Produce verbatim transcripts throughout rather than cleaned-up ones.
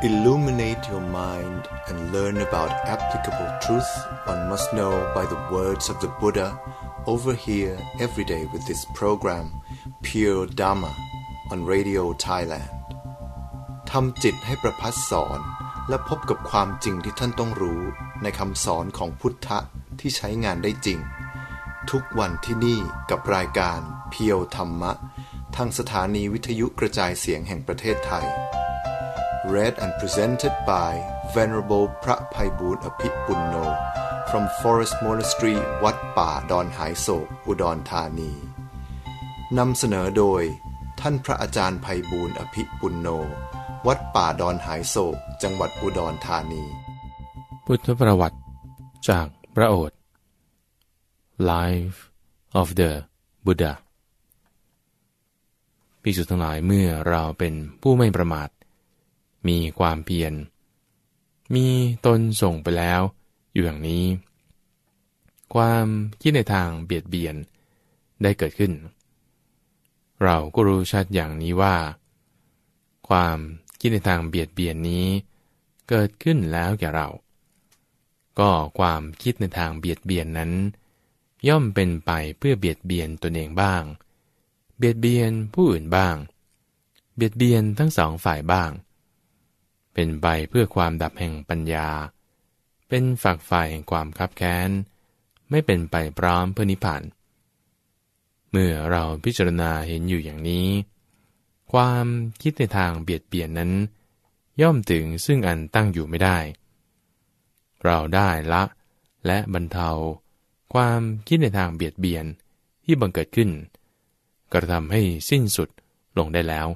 Illuminate your mind and learn about applicable truth one must know by the words of the Buddha over here every day with this program Pure Dhamma on Radio Thailand ทำจิตให้ประพัดสอนและพบกับความจริงที่ท่านต้องรู้ในคำสอนของพุทธะที่ใช้งานได้จริงทุกวันที่นี่กับรายการเพียวธรรมะทางสถานีวิทยุกระจายเสียงแห่งประเทศไทย Read and presented by Venerable พระไพบูลย์อภิปุณโญ from Forest Monastery วัดป่าดอนหายโศกอุดรธานีนำเสนอโดยท่านพระอาจารย์ไพบูลย์อภิปุณโญวัดป่าดอนหายโศกจังหวัดอุดรธานีพุทธประวัติจากพระโอษฐ์ Life of the Buddha ภิกษุทั้งหลายเมื่อเราเป็นผู้ไม่ประมาทมีความเพียรมีตนส่งไปแล้วอยู่อย่างนี้ความคิดในทางเบียดเบียนได้เกิดขึ้นเราก็รู้ชัดอย่างนี้ว่าความคิดในทางเบียดเบียนนี้เกิดขึ้นแล้วแก่เราก็ความคิดในทางเบียดเบียนนั้นย่อมเป็นไปเพื่อเบียดเบียนตนเองบ้างเบียดเบียนผู้อื่นบ้างเบียดเบียนทั้งสองฝ่ายบ้างเป็นไปเพื่อความดับแห่งปัญญาเป็นฝักใฝ่แห่งความคับแค้นไม่เป็นไปพร้อมเพื่อนิพพานเมื่อเราพิจารณาเห็นอยู่อย่างนี้ความคิดในทางเบียดเบียนนั้นย่อมถึงซึ่งอันตั้งอยู่ไม่ได้เราได้ละและบรรเทาความคิดในทางเบียดเบียนที่บังเกิดขึ้นกระทำให้สิ้นสุดลงได้แล้ว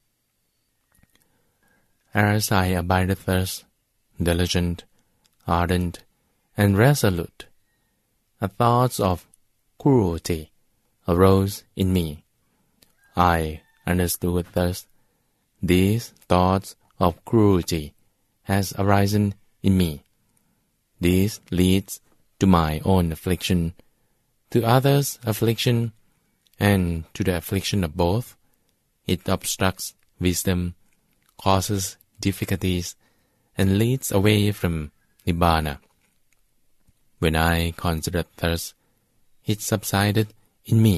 As I abided thus, diligent, ardent, and resolute, a thoughts of cruelty arose in me. I understood thus, these thoughts of cruelty has arisen in me. This leads to my own affliction, to others' affliction, and to the affliction of both. It obstructs wisdom, causes difficulties, and leads away from Nibbana. When I considered thus, it subsided in me.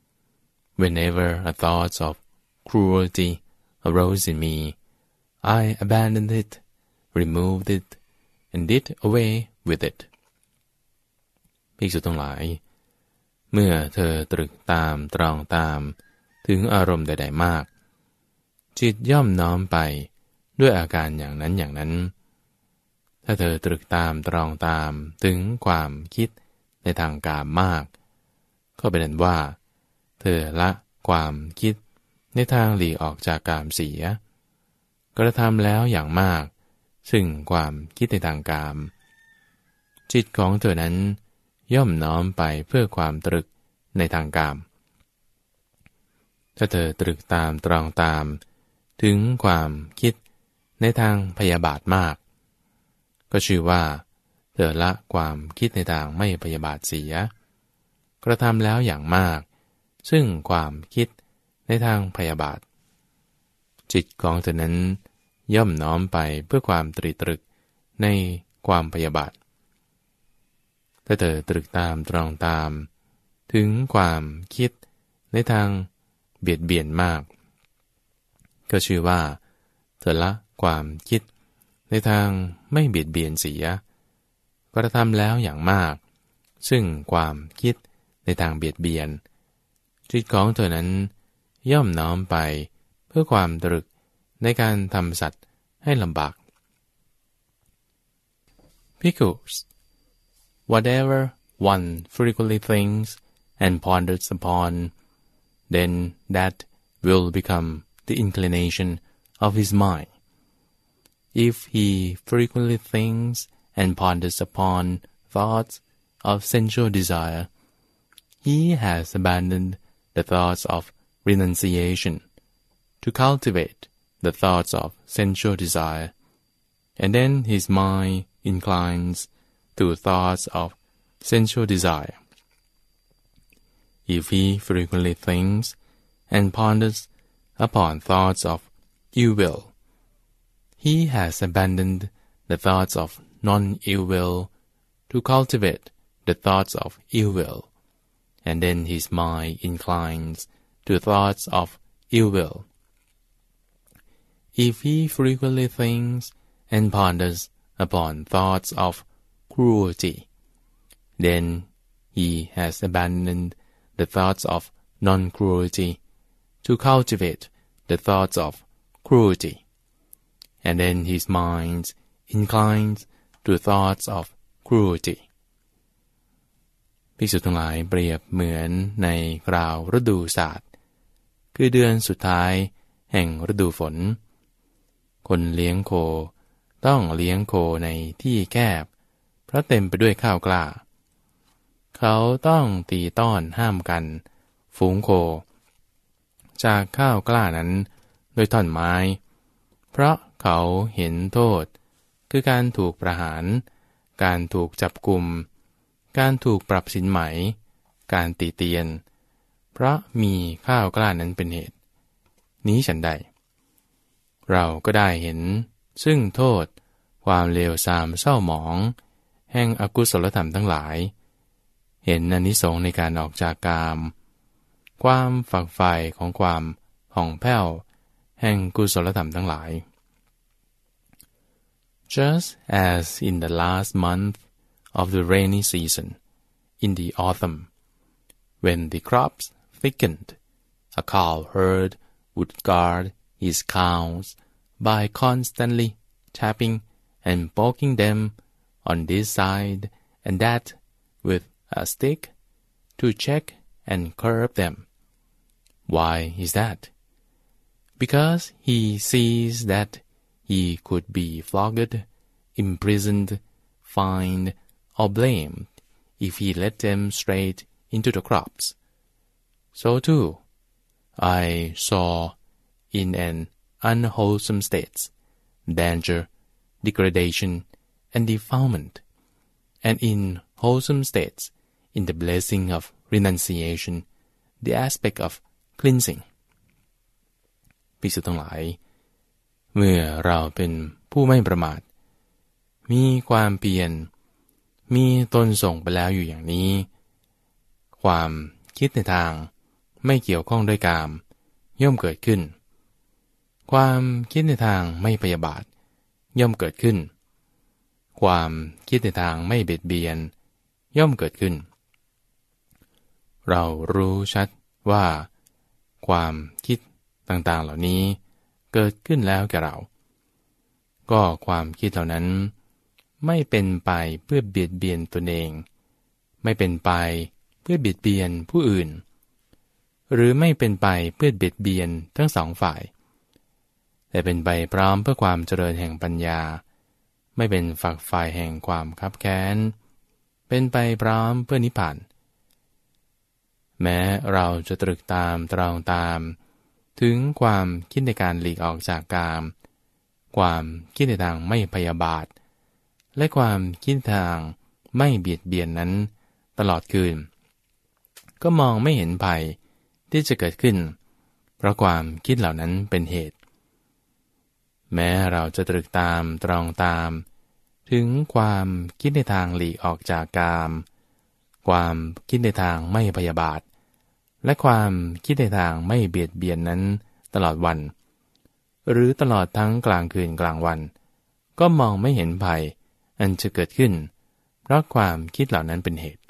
Whenever a thought of cruelty arose in me, I abandoned it, removed it, and did away with it. ภิกษุทั้งหลายเมื่อเธอตรึกตามตรองตามถึงอารมณ์ใดๆมากจิตย่อมน้อมไปด้วยอาการอย่างนั้นอย่างนั้นถ้าเธอตรึกตามตรองตามถึงความคิดในทางกามมากก็เป็นนั้นว่าเธอละความคิดในทางหลีกออกจากกามเสียกระทำแล้วอย่างมากซึ่งความคิดในทางกามจิตของเธอนั้นย่อมน้อมไปเพื่อความตรึกในทางกามถ้าเธอตรึกตามตรองตามถึงความคิดในทางพยาบาทมากก็ชื่อว่าเธอละความคิดในทางไม่พยาบาทเสียกระทำแล้วอย่างมากซึ่งความคิดในทางพยาบาทจิตของเธอนั้นย่อมน้อมไปเพื่อความตรีตรึกในความพยาบาทถ้าเธอตรึกตามตรองตามถึงความคิดในทางเบียดเบียนมากก็ชื่อว่าเธอละความคิดในทางไม่เบียดเบียนเสียกระทำแล้วอย่างมากซึ่งความคิดในทางเบียดเบียนจิตของเธอนั้นย่อมน้อมไปเพื่อความตรึกในการทำสัตว์ให้ลำบาก Bhikkhus, whatever one frequently thinks and ponders upon, then that will become the inclination of his mind. If he frequently thinks and ponders upon thoughts of sensual desire, he has abandoned the thoughts of renunciation to cultivate the thoughts of sensual desire, and then his mind inclines to thoughts of sensual desire. If he frequently thinks and ponders upon thoughts of ill will, he has abandoned the thoughts of non-ill will to cultivate the thoughts of ill will, and then his mind inclines to thoughts of ill will. If he frequently thinks and ponders upon thoughts of cruelty, then he has abandoned the thoughts of non-cruelty to cultivate the thoughts of cruelty, and then his mind inclines to thoughts of cruelty. ภิกษุทั้งหลายเปรียบเหมือนในคราวฤดูศาสตร์คือเดือนสุดท้ายแห่งฤดูฝนคนเลี้ยงโคต้องเลี้ยงโคในที่แคบเพราะเต็มไปด้วยข้าวกล้าเขาต้องตีต้อนห้ามกันฝูงโคจากข้าวกล้านั้นโดยท่อนไม้เพราะเขาเห็นโทษคือการถูกประหารการถูกจับกุมการถูกปรับสินไหมการตีเตียนเพราะมีข้าวกล้านั้นเป็นเหตุนี้ฉันใดเราก็ได้เห็นซึ่งโทษความเลวทรามเศร้าหมองแห่งอกุศลธรรมทั้งหลายเห็นอานิสงส์ในการออกจากกามความฝักใฝ่ของความผ่องแผ้วแห่งกุศลธรรมทั้งหลาย Just as in the last month of the rainy season, in the autumn, when the crops thickened, a cow herd would guard his cows by constantly tapping and poking them on this side and that with a stick to check and curb them. Why is that? Because he sees that he could be flogged, imprisoned, fined, or blamed if he led them straight into the crops. So too, I saw in an unwholesome state danger, degradation, and defilement, and in wholesome states, in the blessing of renunciation, the aspect of cleansing. ภิกษุทั้งหลายเมื่อเราเป็นผู้ไม่ประมาทมีความเพียรมีตนส่งไปแล้วอยู่อย่างนี้ความคิดในทางไม่เกี่ยวข้องด้วยกามย่อมเกิดขึ้นความคิดในทางไม่พยาบาทย่อมเกิดขึ้นความคิดในทางไม่เบียดเบียนย่อมเกิดขึ้นเรารู้ชัดว่าความคิดต่างๆเหล่านี้เกิดขึ้นแล้วแก่เราก็ความคิดเหล่านั้นไม่เป็นไปเพื่อเบียดเบียนตนเองไม่เป็นไปเพื่อเบียดเบียนผู้อื่นหรือไม่เป็นไปเพื่อเบียดเบียนทั้งสองฝ่ายแต่เป็นไปพร้อมเพื่อความเจริญแห่งปัญญาไม่เป็นฝักใฝ่แห่งความคับแค้นเป็นไปพร้อมเพื่อนิพพานแม้เราจะตรึกตามตรองตามถึงความคิดในการหลีกออกจากกามความคิดในทางไม่พยาบาทและความคิดทางไม่เบียดเบียนนั้นตลอดคืนก็มองไม่เห็นภัยที่จะเกิดขึ้นเพราะความคิดเหล่านั้นเป็นเหตุแม้เราจะตรึกตามตรองตามถึงความคิดในทางหลีกออกจากกามความคิดในทางไม่พยาบาทและความคิดในทางไม่เบียดเบียนนั้นตลอดวันหรือตลอดทั้งกลางคืนกลางวันก็มองไม่เห็นภัยอันจะเกิดขึ้นเพราะความคิดเหล่านั้นเป็นเหตุ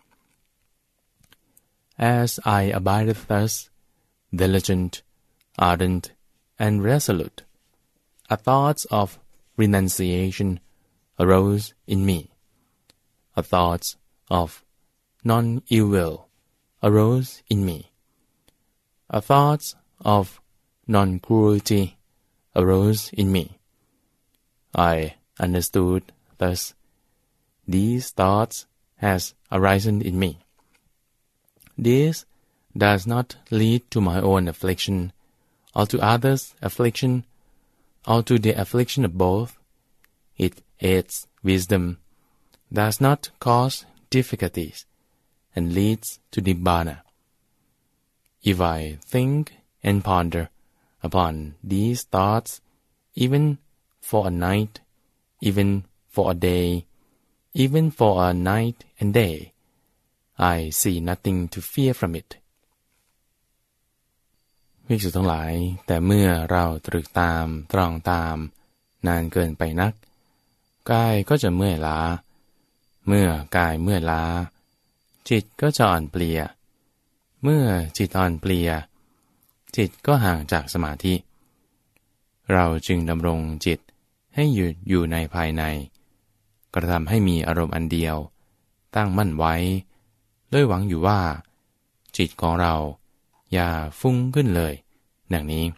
As I abided thus, diligent, ardent, and resolute, a thoughts of renunciation arose in me. A thoughts of non-ill will arose in me. A thoughts of non-cruelty arose in me. I understood thus. These thoughts has arisen in me. This does not lead to my own affliction, or to others' affliction, or to the affliction of both. It aids wisdom, does not cause difficulties, and leads to nibbana. If I think and ponder upon these thoughts, even for a night, even for a day, even for a night and day, I see nothing to fear from it. ภิกษุทั้งหลายแต่เมื่อเราตรึกตามตรองตามนานเกินไปนักกายก็จะเมื่อยล้าเมื่อกายเมื่อยล้าจิตก็จะอ่อนเปลียเมื่อจิตอ่อนเปลียจิตก็ห่างจากสมาธิเราจึงดำรงจิตให้หยุดอยู่ในภายในกระทำให้มีอารมณ์อันเดียวตั้งมั่นไว้ด้วยหวังอยู่ว่าจิตของเราอย่าฟุ้งขึ้นเลยดังนี้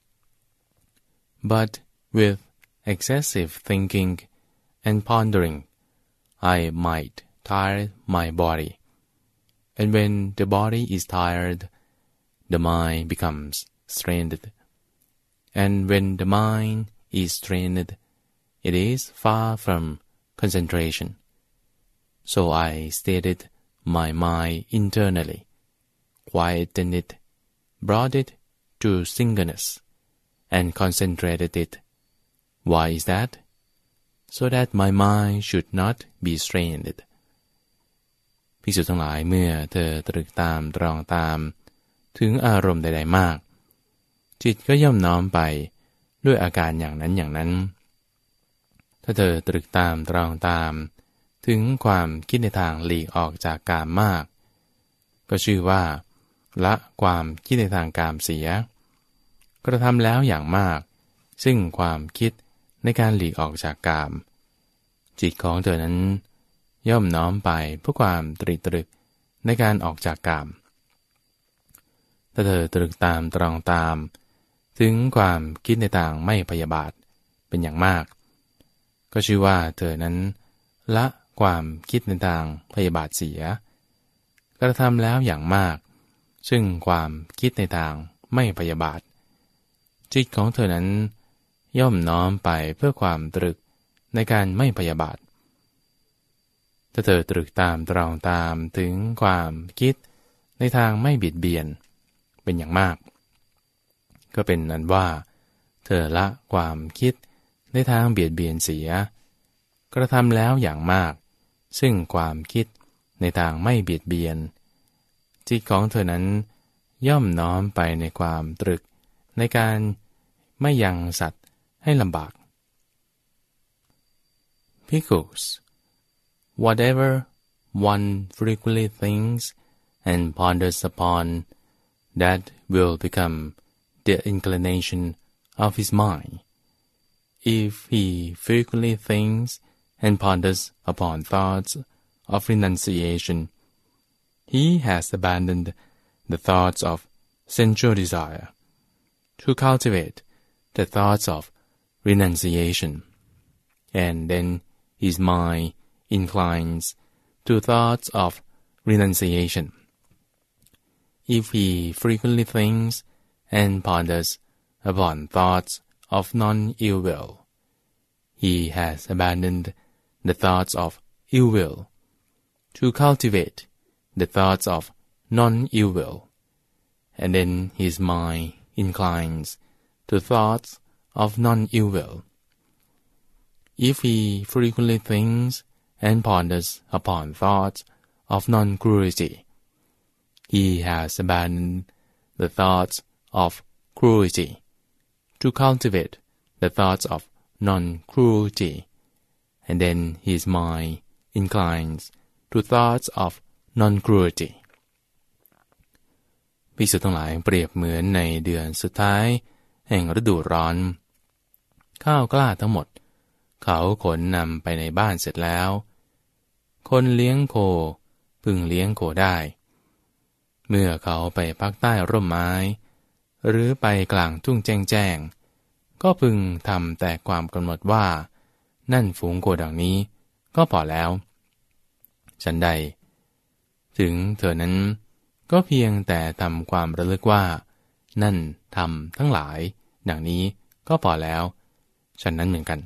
But with excessive thinking and pondering, I might tire my body, and when the body is tired, the mind becomes strained, and when the mind is strained, it is far from concentration. So I steadied my mind internally, quietened it, brought it to singleness, and concentrated it. Why is that? So that my mind should not be strained. ภิกษุทั้งหลายเมื่อเธอตรึกตามตรองตามถึงอารมณ์ใดๆมากจิตก็ย่อมน้อมไปด้วยอาการอย่างนั้นอย่างนั้นถ้าเธอตรึกตามตรองตามถึงความคิดในทางหลีกออกจากกามมากก็ชื่อว่าละความคิดในทางกามเสียกระทำแล้วอย่างมากซึ่งความคิดในการหลีกออกจากกามจิตของเธอนั้นย่อมน้อมไปเพื่อความตรีตรึกในการออกจากกามถ้าเธอตรึกตามตรองตามถึงความคิดในทางไม่พยาบาทเป็นอย่างมากก็ชื่อว่าเธอนั้นละความคิดในทางพยาบาทเสียกระทำแล้วอย่างมากซึ่งความคิดในทางไม่พยาบาทจิตของเธอนั้นย่อมน้อมไปเพื่อความตรึกในการไม่พยาบาทถ้าเธอตรึกตามตรองตามถึงความคิดในทางไม่เบียดเบียนเป็นอย่างมากก็เป็นนั้นว่าเธอละความคิดในทางเบียดเบียนเสียกระทำแล้วอย่างมากซึ่งความคิดในทางไม่เบียดเบียนจิตของเธอนั้นย่อมน้อมไปในความตรึกในการไม่ยังสัตว์ให้ลำบาก Bhikkhus, whatever one frequently thinks and ponders upon, that will become the inclination of his mind. If he frequently thinks and ponders upon thoughts of renunciation, he has abandoned the thoughts of sensual desire to cultivate the thoughts of renunciation, and then his mind inclines to thoughts of renunciation. If he frequently thinks and ponders upon thoughts of non-ill will, he has abandoned the thoughts of ill will to cultivate the thoughts of non-ill will, and then his mind inclines to thoughts of non-ill will. If he frequently thinks and ponders upon thoughts of non-cruelty, he has abandoned the thoughts of cruelty to cultivate the thoughts of non-cruelty, and then his mind inclines to thoughts of non-cruelty. ภิกษุทั้งหลายเปรียบเหมือนในเดือนสุดท้ายแห่งฤดูร้อนข้าวกล้าทั้งหมดเขาขนนำไปในบ้านเสร็จแล้วคนเลี้ยงโคพึงเลี้ยงโคได้เมื่อเขาไปพักใต้ร่มไม้หรือไปกลางทุ่งแจ้งๆก็พึงทำแต่ความกำหนดว่านั่นฝูงโคดังนี้ก็พอแล้วฉันใดถึงเธอนั้นก็เพียงแต่ทำความระลึกว่านั่นทำทั้งหลายดังนี้ก็พอแล้วฉันนั้นเหมือนกัน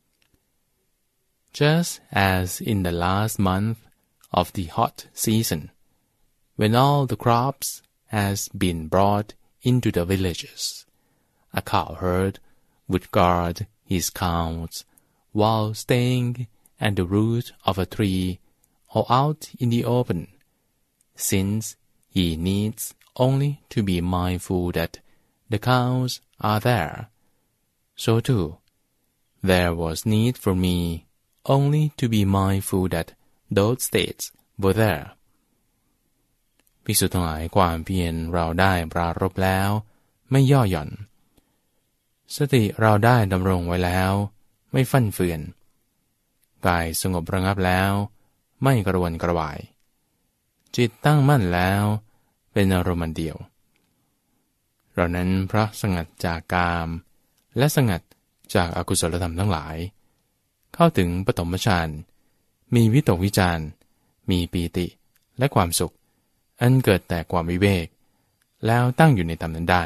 Just as in the last month of the hot season, when all the crops has been brought into the villages, a cowherd would guard his cows while staying at the root of a tree or out in the open, since he needs only to be mindful that the cows are there. So too, there was need for me only to be mindful that those states were there. ภิกษุทั้งหลายความเพียรเราได้ปรารภแล้วไม่ย่อหย่อนสติเราได้ดำรงไว้แล้วไม่ฟั่นเฟือนกายสงบระงับแล้วไม่กระวนกระวายจิตตั้งมั่นแล้วเป็นอารมณ์เดียวเรานั้นเพราะสงัดจากกามและสงัดจากอกุศลธรรมทั้งหลายเข้าถึงปฐมฌานมีวิตกวิจารมีปีติและความสุขอันเกิดแต่ความวิเวกแล้วตั้งอยู่ในธรรมนั้นได้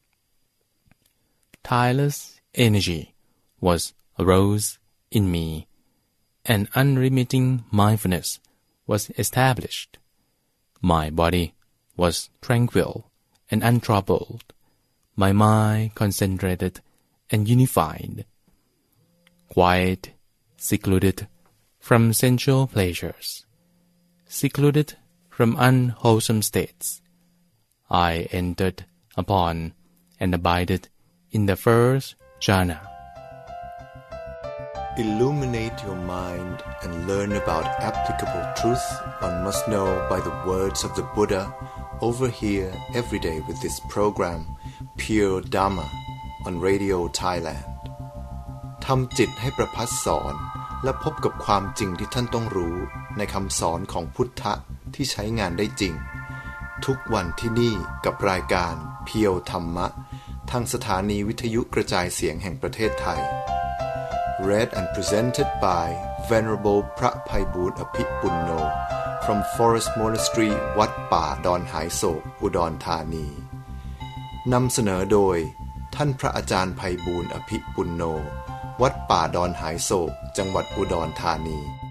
Tireless energy was arose in me, and unremitting mindfulness was established. My body was tranquil and untroubled, my mind concentrated and unified, quiet, secluded from sensual pleasures, secluded from unwholesome states. I entered upon and abided in the first jhana. Illuminate your mind and learn about applicable truth one must know by the words of the Buddha over here every day with this program Pure Dhamma on Radio Thailand ทำจิตให้ประภัสสอนและพบกับความจริงที่ท่านต้องรู้ในคำสอนของพุทธะที่ใช้งานได้จริงทุกวันที่นี่กับรายการเพียวธรรมะทางสถานีวิทยุกระจายเสียงแห่งประเทศไทย Read and presented by Venerable พระไพบูลย์อภิปุณโญ from Forest Monastery วัดป่าดอนหายโศกอุดรธานีนำเสนอโดยท่านพระอาจารย์ไพบูลย์อภิปุณโญ วัดป่าดอนหายโศกจังหวัดอุดรธานี